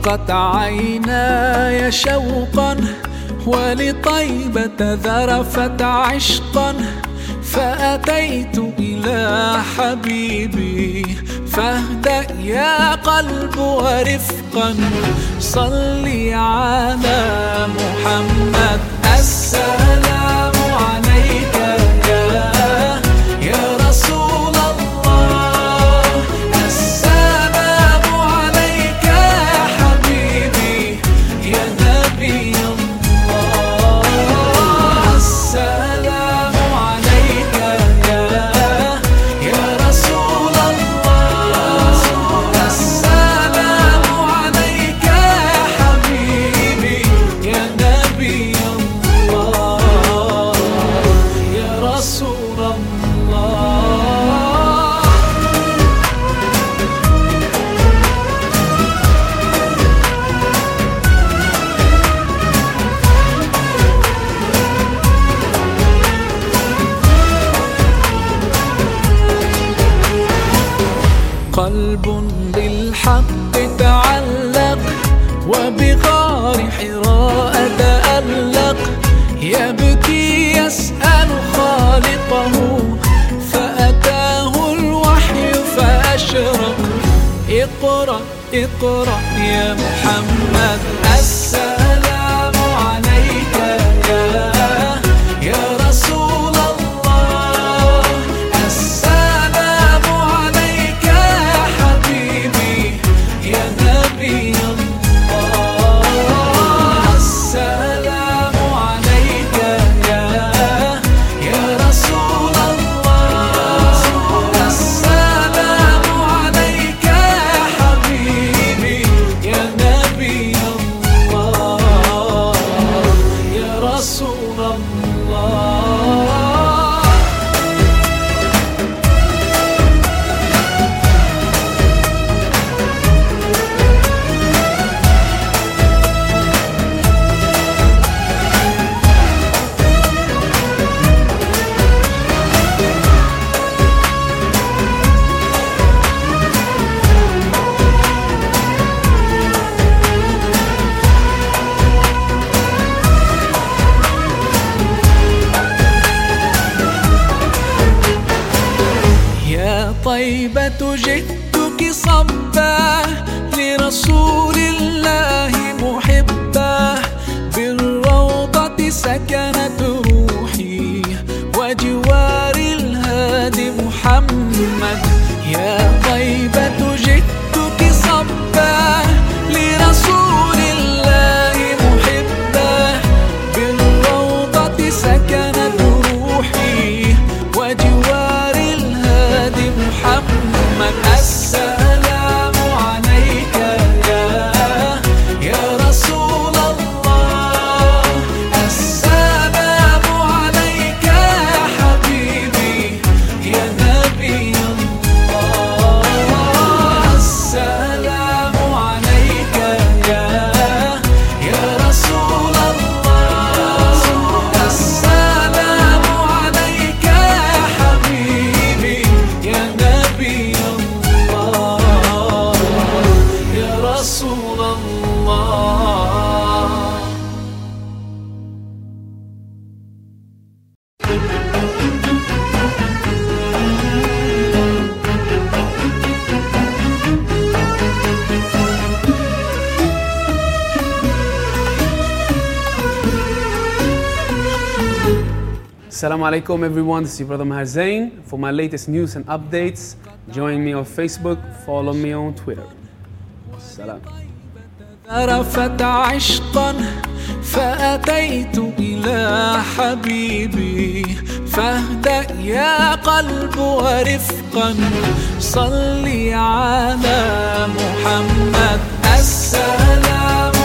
اشتاقت عيناي شوقا ولطيبة ذرفت عشقا، فأتيت إلى حبيبي فاهدأ يا قلب ورفقا، صلي على محمد. السلام عليك يا رسول الله، السلام عليك يا حبيبي يا نبي الله، السلام عليك يا رسول الله، السلام عليك يا حبيبي يا نبي الله يا رسول الله. قلب بالحق تعلق وبغار حراء تألق، يبكي يسأل خالقه فأتاه الوحي فأشرق. اقرأ اقرأ يا محمد، السلام عليك يا رسول الله، السلام عليك يا حبيبي يا نبي الله، السلام عليك يا رسول الله، السلام عليك يا حبيبي يا نبي الله يا رسول الله. يا طيبة جئتك صبا لرسول الله محبا، بالروضة سكنت روحي وجوار الهادي محمد. يا طيبة جئتك صبا لرسول الله محبا، بالروضة سكنت روحي وجوار الهادي محمد. السلام عليك يا رسول الله، السلام عليك يا حبيبي يا نبي الله، السلام عليك يا رسول الله، السلام عليك يا حبيبي يا نبي الله يا رسول الله. Assalamu alaikum everyone, this is your brother Maher Zain. For my latest news and updates, join me on Facebook, follow me on Twitter. Salam. ذرفت عشقا فأتيت إلى حبيبي فاهدأ يا قلب ورفقا، صلي على محمد. السلام